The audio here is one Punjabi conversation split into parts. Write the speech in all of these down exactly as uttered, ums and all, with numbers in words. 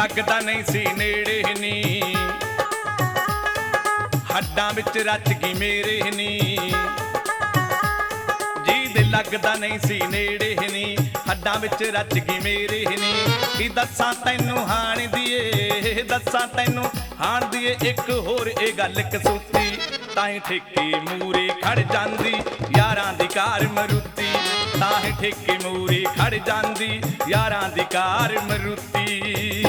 ਲੱਗਦਾ ਨਹੀਂ ਸੀ ਨੇੜੇ ਨੀ, ਹੱਡਾਂ ਵਿੱਚ ਰਚ ਗਈ ਮੇਰੇ ਨੀ। ਜੀ ਦੇ ਲੱਗਦਾ ਨਹੀਂ ਸੀ ਨੇੜੇ ਨੀ, ਹੱਡਾਂ ਵਿੱਚ ਰਚ ਗਈ ਮੇਰੇ ਨੀ। ਕੀ ਦੱਸਾਂ ਤੈਨੂੰ ਹਾਣ ਦੀਏ, ਦੱਸਾਂ ਤੈਨੂੰ ਹਾਣ ਦੀਏ ਇੱਕ ਹੋਰ ਇਹ ਗੱਲ ਕਸੂਤੀ। ਤਾਹੀਂ ਠੇਕੇ ਮੂਰੇ ਖੜ ਜਾਂਦੀ ਯਾਰਾਂ ਦੀ ਕਾਰ ਮਰੂਤੀ, ਤਾਹੀਂ ਠੇਕੇ ਮੂਰੇ ਖੜ ਜਾਂਦੀ ਯਾਰਾਂ ਦੀ ਕਾਰ ਮਰੂਤੀ।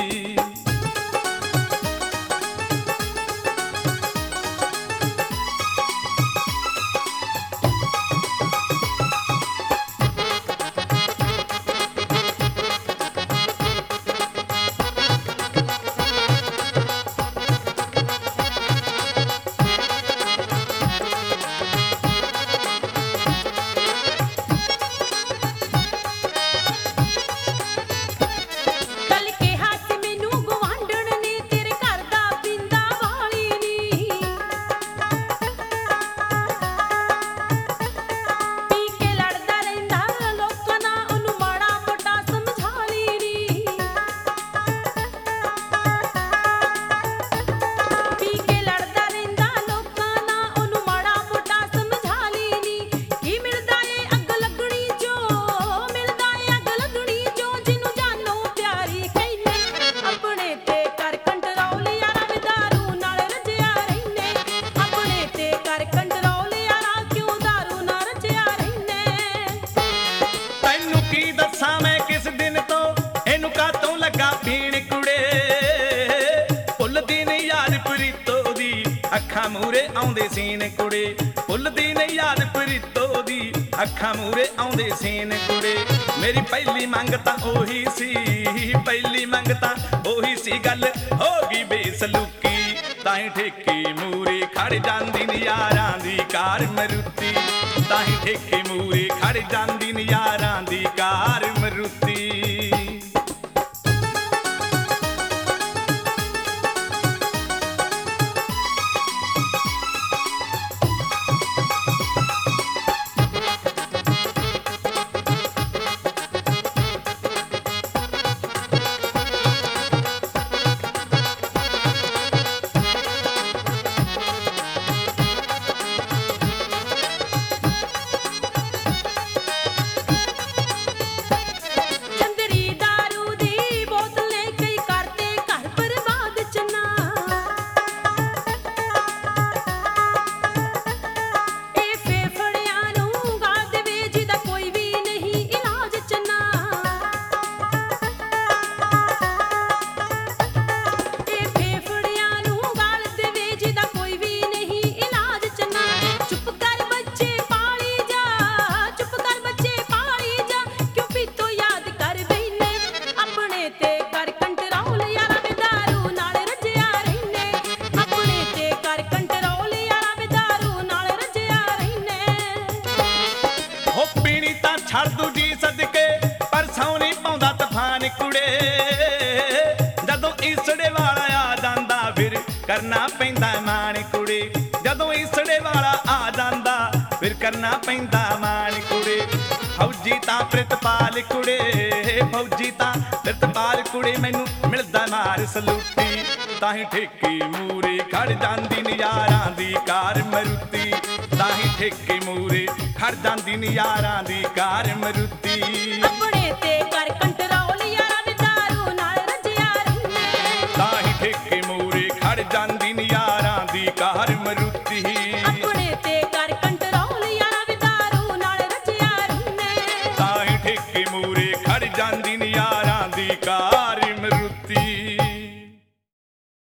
ਅੱਖਾਂ ਮੂਰੇ ਆਉਂਦੇ ਸੀਨ ਕੁੜੇ, ਭੁੱਲਦੀ ਨਹੀਂ ਯਾਦ ਪ੍ਰੀਤੋ ਦੀ ਅੱਖਾਂ ਮੂਰੇ ਆਉਂਦੇ ਸੀਨ ਕੁੜੇ। ਮੇਰੀ ਪਹਿਲੀ ਮੰਗ ਤਾਂ ਉਹੀ ਸੀ, ਪਹਿਲੀ ਮੰਗ ਤਾਂ ਉਹੀ ਸੀ, ਗੱਲ ਹੋ ਗਈ ਬੇਸਲੂਕੀ। ਤਾਹੀਂ ਠੇਕੇ ਮੂਰੇ ਖੜ ਜਾਂਦੀ ਨੀ ਯਾਰਾਂ ਦੀ ਕਾਰ ਮਰੂਤੀ, ਤਾਹੀਂ ਠੇਕੇ ਮੂਰੇ ਖੜ ਜਾਂਦੀ ਨੀ ਯਾਰਾਂ ਦੀ ਕਾਰ ਮਰੂਤੀ। ਛੱਡ ਦੂ ਜੀ ਸਦਕੇ ਪਰ ਸੌ ਨੀ ਪਾਉਂਦਾ ਤੂਫਾਨ ਕੁੜੇ, ਜਦੋਂ ਈਸੜੇ ਵਾਲਾ ਆ ਜਾਂਦਾ ਫਿਰ ਕਰਨਾ ਪੈਂਦਾ ਮਾਣ ਕੁੜੇ। ਜਦੋਂ ਈਸੜੇ ਵਾਲਾ ਆ ਜਾਂਦਾ ਫਿਰ ਕਰਨਾ ਪੈਂਦਾ ਮਾਣ ਕੁੜੇ। ਫੌਜੀ ਤਾਂ ਪ੍ਰਿਤਪਾਲ ਕੁੜੇ, ਫੌਜੀ ਤਾਂ ਪ੍ਰਿਤਪਾਲ ਕੁੜੇ, ਮੈਨੂੰ ਮਿਲਦਾ ਮਾਰ ਸਲੂਟੀ। ਤਾਹੀਂ ਠੇਕੇ ਮੂਰੇ ਖੜ ਜਾਂਦੀ ਨੀ ਯਾਰਾਂ ਦੀ ਕਾਰ ਮਰੂਤੀ, ਤਾਹੀਂ ਠੇਕੇ ਮੂਰੇ ਖੜ ਜਾਂਦੀ ਨੀ ਯਾਰਾਂ ਦੀ ਕਾਰ ਮਰੂਤੀ। ਆਪਣੇ ਤੇ ਕਰ ਕੰਟਰੋਲ ਯਾਰਾਂ ਦੇ ਦਾਰੂ ਨਾਲ ਰਜਿਆ ਰਹਿੰਦੇ, ਤਾਹੀਂ ਠੇਕੇ ਮੂਰੇ ਖੜ ਜਾਂਦੀ ਨੀ ਯਾਰਾਂ ਦੀ ਕਾਰ ਮਰੂਤੀ। ਆਪਣੇ ਤੇ ਕਰ ਕੰਟਰੋਲ ਯਾਰਾਂ ਦੇ ਦਾਰੂ ਨਾਲ ਰਜਿਆ ਰਹਿੰਦੇ, ਤਾਹੀਂ ਠੇਕੇ ਮੂਰੇ